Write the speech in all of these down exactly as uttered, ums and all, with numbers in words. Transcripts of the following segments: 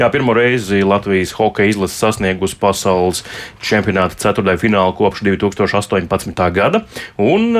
Jā, pirmo reizi Latvijas hokeja izlase sasniegusi pasaules čempionāta ceturtdaļu finālu kopš divi tūkstoši astoņpadsmitā gada, un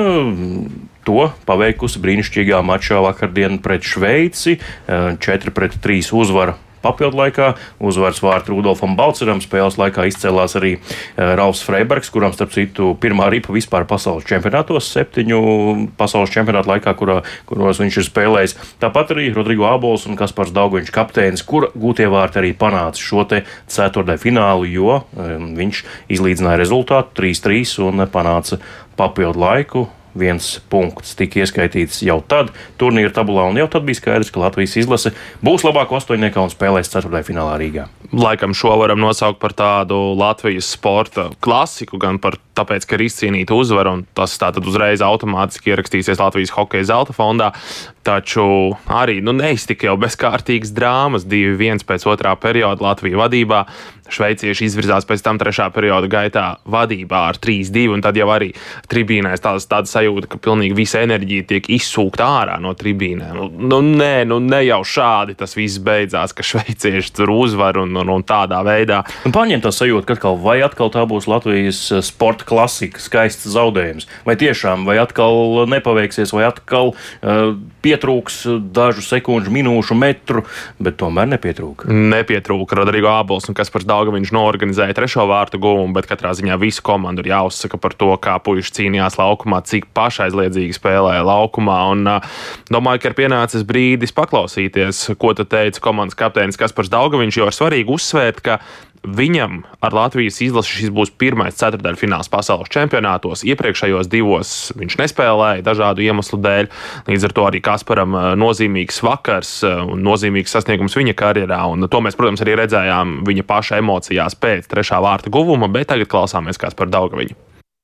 to paveikusi brīnišķīgā mačā vakardien pret Šveici, četri pret trīs uzvara. Papildu laikā uzvaras vārtu Rudolfam Balceram spēles laikā izcēlās arī Ralfs Freibergs, kuram starp citu pirmā ripa vispār pasaules čempionātos, septiņu pasaules čempionātu laikā, kurā, kuros viņš ir spēlējis. Tāpat arī Rodrigo Abols un Kaspars Daugoviņš kapteinis, kura gūtie vārti arī panāca šo te ceturtdaļu finālu, jo viņš izlīdzināja rezultātu trīs trīs un panāca papildu laiku. Viens punkts tika ieskaitīts jau tad turnīra tabulā, un jau tad bija skaidrs, ka Latvijas izlase būs labāko astoņniekā un spēlēs ceturtdaļu finālā Rīgā. Laikam šo varam nosaukt par tādu Latvijas sporta klasiku, gan par tāpēc, ka ir izcīnīta uzvara, un tas tātad uzreiz automātiski ierakstīsies Latvijas hokeja zelta fondā, taču arī nu, neiztika jau bezkārtīgas drāmas, divi viens pēc otrā perioda Latvija vadībā. Šveicieši izvirzās pēc tam trešā perioda gaitā vadībā ar trīs divi, un tad jau arī tribīnēs tāda, tāda sajūta, ka pilnīgi visa enerģija tiek izsūkta ārā no tribīnēm. Nu, nē, nu ne jau šādi tas viss beidzās, ka šveicieši tur uzvar un, un, un tādā veidā. Un paņem tā sajūta, ka atkal vai atkal tā būs Latvijas sporta klasika, skaists zaudējums, vai tiešām, vai atkal nepaveiksies, vai atkal uh, pietrūks dažu sekundžu, minūšu, metru, bet tomēr nepietrūka. Nepietrūka Rodrigo Abols un Kaspars Daugoviņš noorganizēja trešo vārtu guvumu, bet katrā ziņā visu komandu ir jāuzsaka par to, kā puiši cīnījās laukumā, cik pašaizliedzīgi spēlēja laukumā. Un uh, domāju, ka ir pienācis brīdis paklausīties, ko tad teica komandas kapteinis Kaspars Daugoviņš, jo ir svarīgi uzsvērt, ka viņam ar Latvijas izlasi šis būs pirmais ceturtdaļu fināls pasaules čempionātos. Iepriekšējos divos viņš nespēlēja dažādu iemeslu dēļ. Līdz ar to arī Kasparam nozīmīgs vakars un nozīmīgs sasniegums viņa karjerā. Un to mēs, protams, arī redzējām viņa paša emocijās pēc trešā vārta guvuma, bet tagad klausāmies Kasparu Daugoviņu.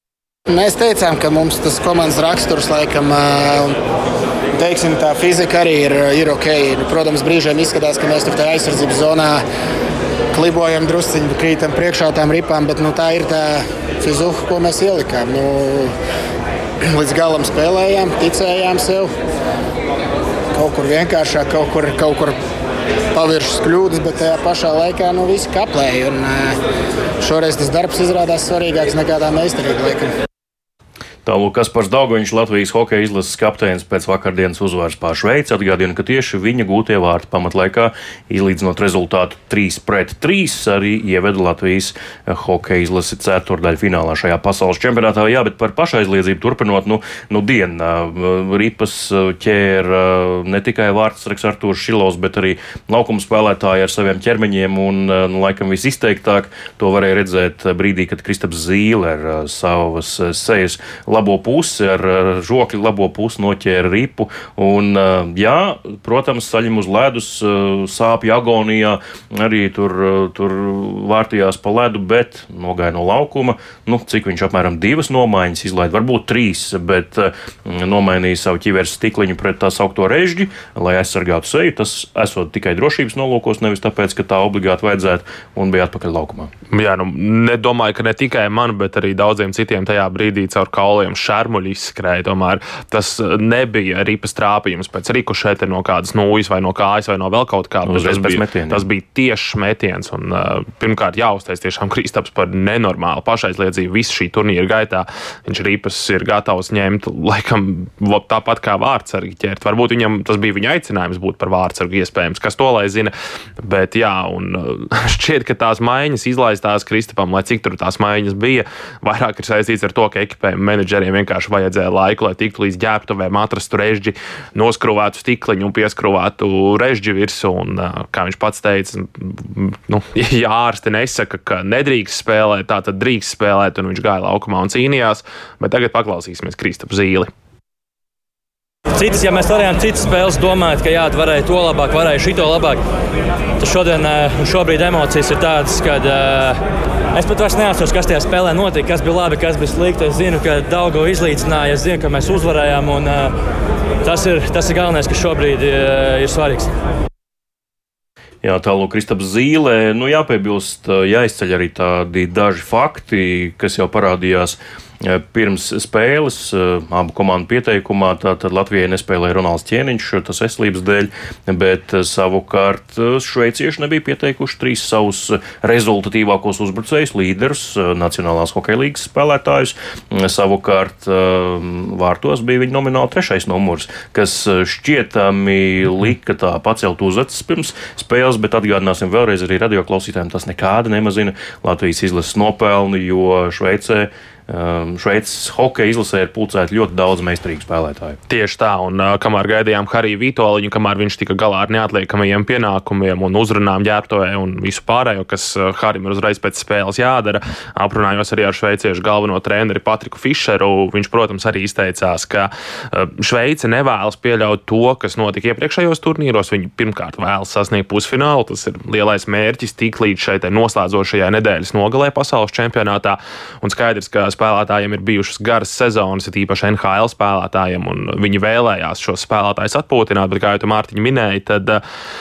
Mēs teicām, ka mums tas komandas raksturs laikam, teiksim, tā fizika arī ir, ir ok. Protams, brīžiem izskatās, ka mēs tur tā aizsardzības zonā klibojam drusciņu, krītam priekšā tām ripām, bet nu, tā ir tā fizuha, ko mēs ielikām. Nu, līdz galam spēlējām, ticējām sev. Kaut kur vienkāršāk, kaut kur, kaut kur paviršas kļūdas, bet tajā pašā laikā nu, visi kaplēja. Un šoreiz tas darbs izrādās svarīgāks nekā tā meistarība laikam. Tālūk Kaspars Daugoviņš, Latvijas hokeja izlases kapteinis pēc vakardienas uzvaras pār Šveici, atgādina, ka tieši viņa gūtie vārti pamatlaikā, izlīdzinot rezultātu trīs pret trīs, arī ieveda Latvijas hokeja izlasi ceturtdaļu finālā šajā pasaules čempionātā. Jā, bet par pašaizliedzību turpinot, nu, nu dienā ripas ķēra ne tikai vārtsargs Artūrs Šilovs, bet arī laukuma spēlētāji ar saviem ķermeņiem, un nu, laikam visizteiktāk to varēja redzēt brīdī, kad Kristaps Zīle ar savas sejas labo pusi, ar žokļu labo pusi noķēra ripu. Un, jā, protams, saļim uz ledus, sāpju agonijā, arī tur, tur vārtījās pa ledu, bet nogāja no laukuma. Nu, cik viņš apmēram divas nomaiņas izlaida, varbūt trīs, bet nomainīja savu ķiveres stikliņu pret tā saukto režģi, lai aizsargātu seju. Tas esot tikai drošības nolūkos, nevis tāpēc, ka tā obligāti vajadzētu, un bija atpakaļ laukumā. Jā, nu, nedomāju, ka ne tikai man, bet arī daudziem citiem tajā brīdī caur kauliem šarmuļi izskrēja. Tomēr tas nebija ripas trāpījums pēc rikušete no kādas nūjas vai no kājas vai no vēl kaut kā. Tas bija, tas bija tiešs metiens. Un, uh, pirmkārt jāuzteic tiešām Kristaps par nenormālu pašaizliedzību visu šī turnīra gaitā. Viņš ripas ir gatavs ņemt, laikam, tāpat kā vārtsargi ķert. Varbūt viņam tas bija viņa aicinājums būt par vārtsargu iespējams, kas to lai zina. Bet jā, un uh, šķiet, ka tās maiņas izlaistās Kristapam, lai cik tur tās maiņas bija, vairāk ir saistīts ar to, ka ekipējuma menedžeriem vienkārši vajadzēja laiku, lai tiktu līdz ģērbtuvēm, atrastu režģi, noskrūvētu stikliņu un pieskrūvētu režģi virsū. Un, kā viņš pats teica, nu, ja ārsti nesaka, ka nedrīkst spēlēt, tā tad drīkst spēlēt, un viņš gāja laukumā un cīnījās. Bet tagad paklausīsimies Kristapu Zīli. Citas, ja mēs varējām citas spēles domāt, ka jā, varēja to labāk, varēja šito labāk, tad šodien un šobrīd emocijas ir tādas, ka uh, es pat vairs neatceros, kas tajā spēlē notika, kas bija labi, kas bija slikti. Es zinu, ka Daugava izlīdzināja, es zinu, ka mēs uzvarējām, un uh, tas ir, tas ir galvenais, kas šobrīd uh, ir svarīgs. Jā, tālūk Kristaps Zīle. Nu, jāpiebilst, jāizceļ arī tādi daži fakti, kas jau parādījās Pirms spēles abu komandu pieteikumā tātad Latvijai nespēlēja Ronalds Ķēniņš, tas veselības dēļ, bet savukārt šveicieši nebija pieteikuši trīs savus rezultatīvākos uzbrucējus, līderus, Nacionālās hokeja līgas spēlētājus. Savukārt vārtos bija viņa nomināli trešais numurs, kas šķietami lika tā pacelt uzacis pirms spēles, bet atgādināsim vēlreiz arī radioklausītājiem, tas nekāda nemazina Latvijas izlases nopelni, jo Šveicē Šveices hokeja izlasē ir pulcēti ļoti daudz meistarīgu spēlētāju. Tieši tā, un kamēr gaidījām Hariju Vitoļiņu, kamēr viņš tika galā ar neatliekamajiem pienākumiem un uzrunām ģērbtuvē un visu pārējo, kas Harim ir uzreiz pēc spēles jādara, aprunājos arī ar šveiciešu galveno treneri Patriku Fišeru. Viņš, protams, arī izteicās, ka Šveice nevēlas pieļaut to, kas notika iepriekšējos turnīros. Viņi pirmkārt vēlas sasniegt pusfinālu, tas ir lielais mērķis tik līdz šai noslēdzošajai nedēļas nogalē pasaules čempionātā, un skaidrs, ka spēlētājiem ir bijušas garas sezonas, ir īpaši N H L spēlētājiem, un viņi vēlējās šos spēlētājus atpūtināt, bet, kā jau tu, Mārtiņ, minēji, tad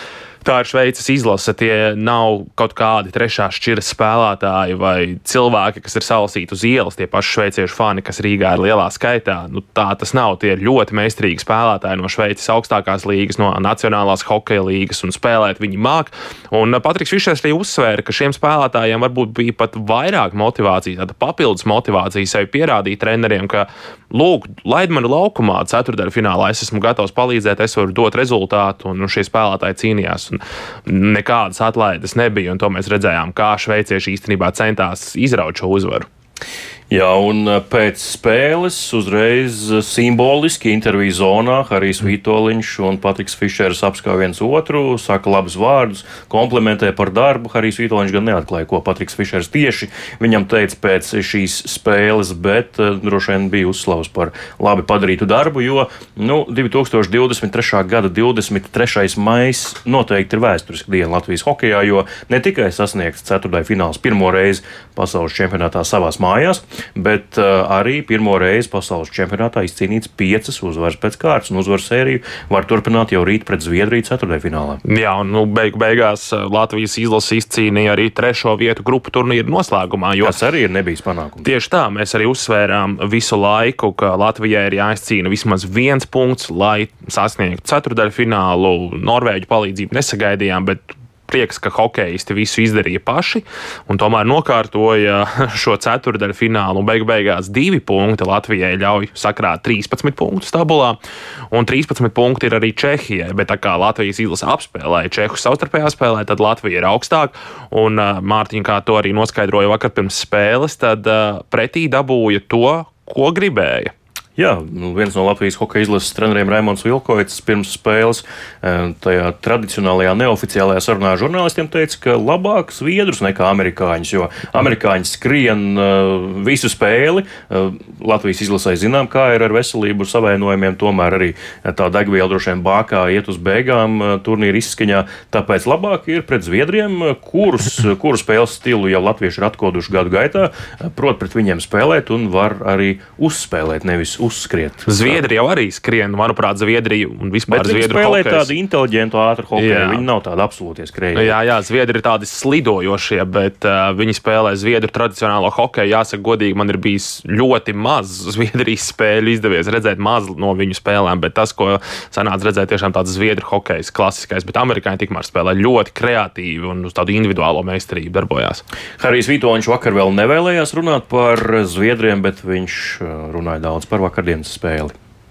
tā ir Šveices izlase. Tie nav kaut kādi trešās šķiras spēlētāji vai cilvēki, kas ir salasīti uz ielas, tie paši šveiciešu fani, kas Rīgā ir lielā skaitā. Nu, tā tas nav. Tie ir ļoti meistarīgi spēlētāji no Šveices augstākās līgas, no Nacionālās hokeja līgas, un spēlēt viņi māk. Un Patriks Fišers arī uzsvēra, ka šiem spēlētājiem varbūt bija pat vairāk motivācija, tāda papildus motivācija sevi pierādīt treneriem, ka lūk, laid mani laukumā ceturtdaļfinālā, es esmu gatavs palīdzēt, es varu dot rezultātu, un šie spēlētāji cīnījās. Nekādas atlaides nebija, un to mēs redzējām, kā šveicieši īstenībā centās izraut šo uzvaru. Jā, un pēc spēles uzreiz simboliski interviju zonā Harijs Vitoļiņš un Patriks Fišers apskauj viens otru, saka labus vārdus, komplimentē par darbu. Harijs Vitoļiņš gan neatklāja, ko Patriks Fišers tieši viņam teica pēc šīs spēles, bet droši vien bija uzslavs par labi padarītu darbu, jo nu, divi tūkstoši divdesmit trešā gada divdesmit trešais maijs noteikti ir vēsturiska diena Latvijas hokejā, jo ne tikai sasniegts ceturtdaļfināls pirmo reizi pasaules čempionātā savās mājās, bet uh, arī pirmo reizi pasaules čempionātā izcīnīts piecas uzvaras pēc kārtas, un uzvaru sēriju var turpināt jau rīt pret Zviedriju ceturtdaļfinālā. Jā, un nu, beig beigās Latvijas izlase izcīnīja arī trešo vietu grupu turnīru noslēgumā. Jo, kas arī ir nebijis panākums. Tieši tā, mēs arī uzsvērām visu laiku, ka Latvijai ir jāizcīna vismaz viens punkts, lai sasniegtu ceturtdaļfinālu. Norvēģu palīdzību nesagaidījām, bet prieks, ka hokeisti visu izdarīja paši un tomēr nokārtoja šo ceturtdaļfinālu, un beigu beigās divi punkti Latvijai ļauj sakrāt trīspadsmit punktus tabulā, un trīspadsmit punkti ir arī Čehijai, bet tā kā Latvijas izlase apspēlēja Čehus savstarpējā spēlē, tad Latvija ir augstāk, un Mārtiņ, kā to arī noskaidroja vakar pirms spēles, tad pretī dabūja to, ko gribēja. Jā, viens no Latvijas hokeja izlases treneriem Raimonds Vilkovics pirms spēles tajā tradicionālajā neoficiālajā sarunā žurnālistiem teica, ka labāk zviedrus nekā amerikāņus, jo amerikāņi skrien visu spēli. Latvijas izlasē zinām, kā ir ar veselību savainojumiem, tomēr arī tā degviela droši vien bākā iet uz beigām turnīra izskaņā. Tāpēc labāk ir pret zviedriem, kurus, kuru spēles stilu jau latvieši ir atkoduši gadu gaitā, prot pret viņiem spēlēt un var arī uzspēlēt, nevis uzskriet. Zviedri jau arī skrien, manuprāt, Zviedrija un vispār bet Zviedru hokejs. Bet viņi spēlē hokejs. tādu inteliģentu ātru hokeju, viņi nav tādi absolūtie skrējēji. Jā, jā, Zviedri ir tādi slidojošie, bet uh, viņi spēlē Zviedru tradicionālo hokeju. Jāsaka godīgi, man ir bijis ļoti maz Zviedrijas spēļu izdevies redzēt maz no viņu spēlēm, bet tas, ko sanāca redzēt, tiešām tāds Zviedru hokejs klasiskais, bet amerikāņi tikmēr spēlē ļoti kreatīvi un uz tādu individuālo meistarību darbojās. Harijs Vitoļiņš vakar vēl nevēlējās runāt par Zviedriem, bet viņš runāja daudz par vakardienas spēli.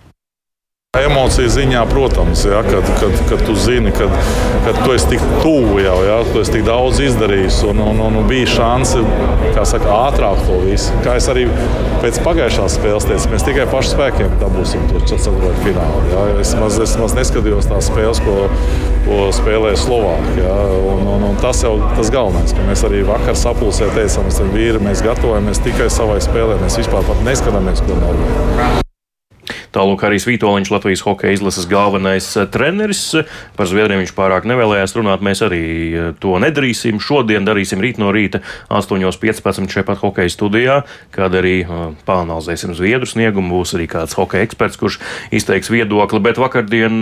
Emociju ziņā, protams, ja, kad, kad, kad tu zini, kad, kad tu esi tik tuvu jau, ja, tu esi tik daudz izdarījis un, un, un, un bija šansi, kā saka, ātrāk to visu. Kā es arī pēc pagājušās spēles teicu, mēs tikai pašu spēkiem dabūsim to ceturtdaļfinālu. Ja. Es maz, es maz neskatījos tās spēles, ko, ko spēlēja Slovāki. Ja. Un, un, un tas jau tas galvenais, ka mēs arī vakar sapulcē teicām, mēs vīri, mēs gatavojamies tikai savai spēlē, mēs vispār pat neskatāmies, ko Norvēģi. Tālūk Harijs Vitoļiņš, Latvijas hokeja izlases galvenais treneris. Par Zviedriem viņš pārāk nevēlējās runāt. Mēs arī to nedarīsim. Šodien darīsim rīt no rīta astoņos piecpadsmit šeit pat hokeja studijā, kad arī pāanalizēsim Zviedru sniegumu. Būs arī kāds hokeja eksperts, kurš izteiks viedokli. Bet vakardien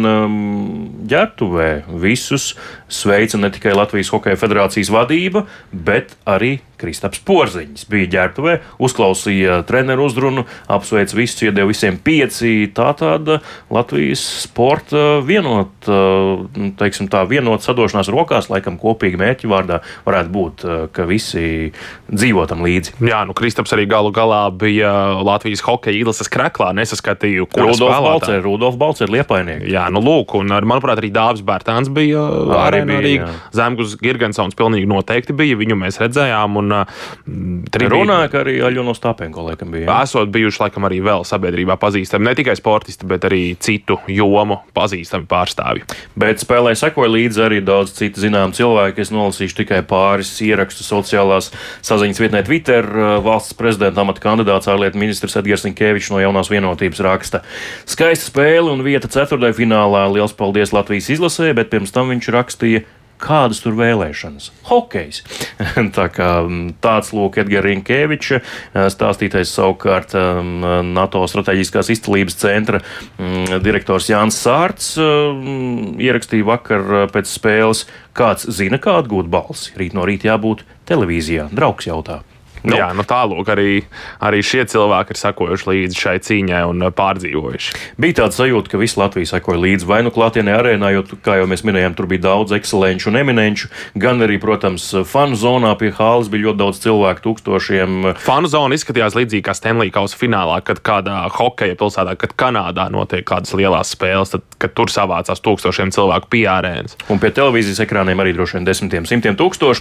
ģērbtuvē visus sveica ne tikai Latvijas hokeja federācijas vadība, bet arī Kristaps Porziņš bija ģērbtuvē, uzklausīja treneru uzrunu, apsveic visus, iedeva visiem pieci. Tā tāda Latvijas sporta vienot, teiksim tā, vienot sadošanās rokās, laikam kopīgi mērķi vārdā varētu būt, ka visi dzīvo tam līdzi. Jā, nu Kristaps arī galu galā bija Latvijas hokeja izlases kreklā, nesaskatīju, kur spēlētāji. Rudolf Balcer, Liepainieki. Jā, nu lūk, un manuprāt arī Dāvis Bērtāns bija arēnā Rīga. Zemgus Girgensons pilnīgi noteikti bija, viņu mēs redzējām. Un tribīni... Runāja, ka arī Aļona Ostapenko laikam bija. Jā. Esot bijuši laikam arī vēl sabiedrībā pazīstami, ne tikai sportisti, bet arī citu jomu pazīstami pārstāvji. Bet spēlē sekoja līdzi arī daudz citu zinām cilvēku. Es nolasīšu tikai pāris ierakstus sociālās saziņas vietnē Twitter. Valsts prezidenta amata kandidāts ārlietu ministrs Edgars Rinkēvičs no Jaunās vienotības raksta. Skaista spēle un vieta ceturtajā finālā. Liels paldies Latvijas izlasē, bet pirms tam viņš rakstīja, kādas tur vēlēšanas. Hokejs. Tā kā tāds lūk Edgara Rinkēviča stāstītais savukārt NATO strateģiskās izcilības centra direktors Jānis Sārts ierakstīja vakar pēc spēles, kāds zina, kā atgūt balsi. Rīt no rīta jābūt televīzijā. Draugs jautā. Nu. Jā, nu tālūk, arī, arī šie cilvēki ir sekojuši līdzi šai cīņai un pārdzīvojuši. Bija tāda sajūta, ka visi Latvija sekoja līdzi vai nu klātienē arēnā, jo, kā jau mēs minējām, tur bija daudz ekscelenču un eminenču, gan arī, protams, fanu zonā pie hāles bija ļoti daudz cilvēku, tūkstošiem. Fanu zona izskatījās līdzīgi kā Stanley Kausa finālā, kad kādā hokeja pilsētā, kad Kanādā notiek kādas lielās spēles, tad, kad tur savācās tūkstošiem cilvēku pie arēnas. Un pie televīzijas ekrāniem arī droši vien desmitiem, simtiem tūkstoši.